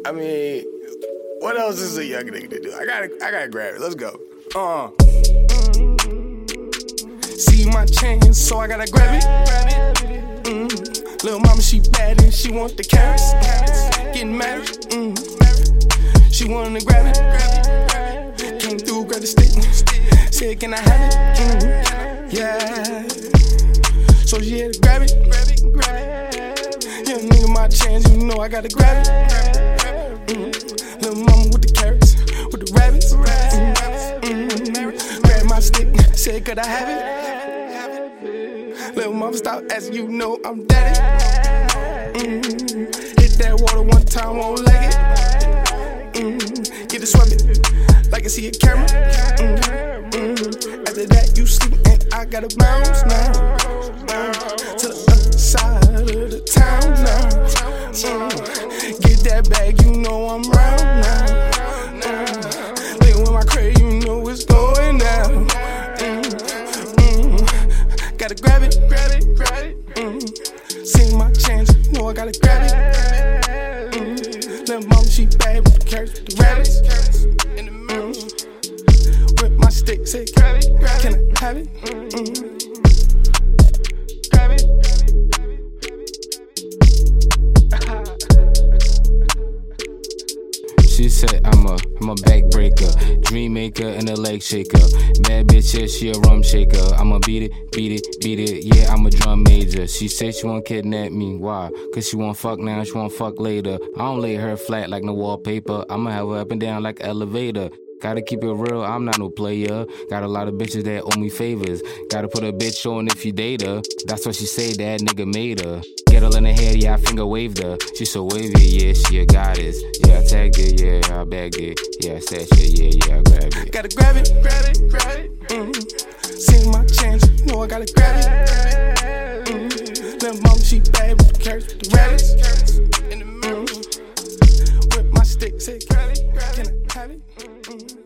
I mean, what else is a young nigga to do? I gotta grab it. Let's go. See my chain, so I gotta grab it. Little mama, she bad and she want the carrots. Getting married. She wanted to grab it. Came through, grabbed the stick. Said, can I have it? Yeah. So she had to grab it. Young nigga, my chance, you know I gotta grab it. Little mama with the carrots, with the rabbits. Grab my stick, said, could I have it? Little mama, stop asking, you know I'm daddy. Hit that water one time, won't leg it. Get to swimming, like I see a camera. After that, you sleep, and I gotta bounce now. To the other side of the town now. Get that bag, you know I'm round now. Live with my crate, you know it's going down. Gotta grab it. See my chance, you know I gotta grab it. Little mama, she bad with the carrots, with the rabbits. With my stick, say, can I have it? Grab it. She said I'm a backbreaker, dream maker and a leg shaker. Bad bitch, yeah, she a rum shaker. I'ma beat it, yeah, I'm a drum major. She said she won't kidnap me, why? Cause she won't fuck now, she won't fuck later. I don't lay her flat like no wallpaper, I'ma have her up and down like an elevator. Gotta keep it real, I'm not no player. Got a lot of bitches that owe me favors. Gotta put a bitch on if you date her. That's what she say, that nigga made her. Get her in the head, yeah, I finger waved her. She so wavy, yeah, she a goddess. Yeah, I tagged it, yeah, I bagged it. Yeah, I said shit, yeah, I grabbed it. Gotta grab it. See my chance, you know I gotta grab it. Little mama, she bad with the carrots, with the rabbits. With my stick, say, can I have it?